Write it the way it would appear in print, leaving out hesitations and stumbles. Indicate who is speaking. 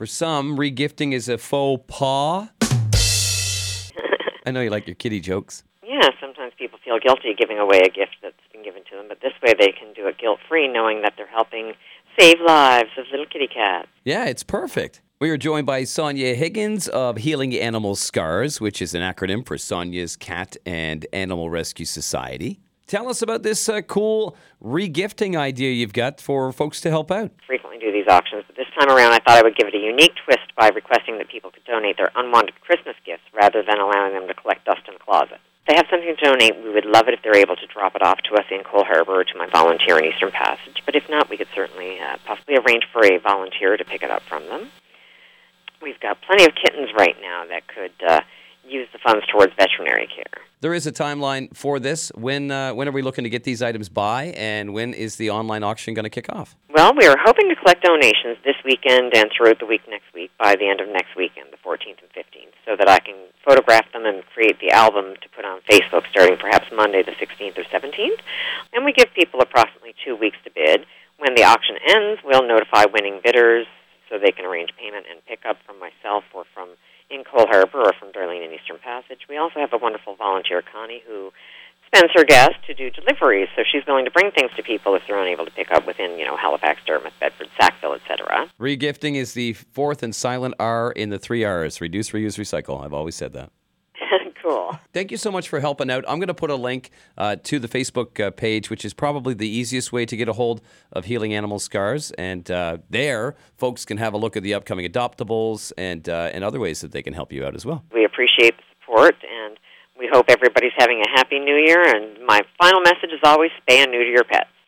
Speaker 1: For some, regifting is a faux pas. I know you like your kitty jokes.
Speaker 2: Yeah, sometimes people feel guilty giving away a gift that's been given to them, but this way they can do it guilt-free, knowing that they're helping save lives of little kitty cats.
Speaker 1: Yeah, it's perfect. We are joined by Sonia Higgins of Healing Animal Scars, which is an acronym for Sonia's Cat and Animal Rescue Society. Tell us about this cool regifting idea you've got for folks to help out.
Speaker 2: Frequently do these auctions, but this time around I thought I would give it a unique twist by requesting that people could donate their unwanted Christmas gifts rather than allowing them to collect dust in a closet. If they have something to donate, we would love it if they're able to drop it off to us in Cole Harbour or to my volunteer in Eastern Passage. But if not, we could certainly possibly arrange for a volunteer to pick it up from them. We've got plenty of kittens right now that could use the funds towards veterinary care.
Speaker 1: There is a timeline for this. When are we looking to get these items by, and when is the online auction going to kick off?
Speaker 2: Well, we are hoping to collect donations this weekend and throughout the week next week by the end of next weekend, the 14th and 15th, so that I can photograph them and create the album to put on Facebook starting perhaps Monday the 16th or 17th. And we give people approximately 2 weeks to bid. When the auction ends, we'll notify winning bidders so they can arrange payment and pickup from myself or from in Cole Harbour or from Darlene in Eastern Passage. We also have a wonderful volunteer, Connie, who spends her gas to do deliveries, so she's willing to bring things to people if they're unable to pick up within, Halifax, Dartmouth, Bedford, Sackville, etc.
Speaker 1: Regifting is the fourth and silent R in the 3 R's. Reduce, reuse, recycle. I've always said that.
Speaker 2: Cool.
Speaker 1: Thank you so much for helping out. I'm going to put a link to the Facebook page, which is probably the easiest way to get a hold of Healing Animal Scars. And there, folks can have a look at the upcoming adoptables and other ways that they can help you out as well.
Speaker 2: We appreciate the support, and we hope everybody's having a happy New Year. And my final message is always, spay and neuter your pets.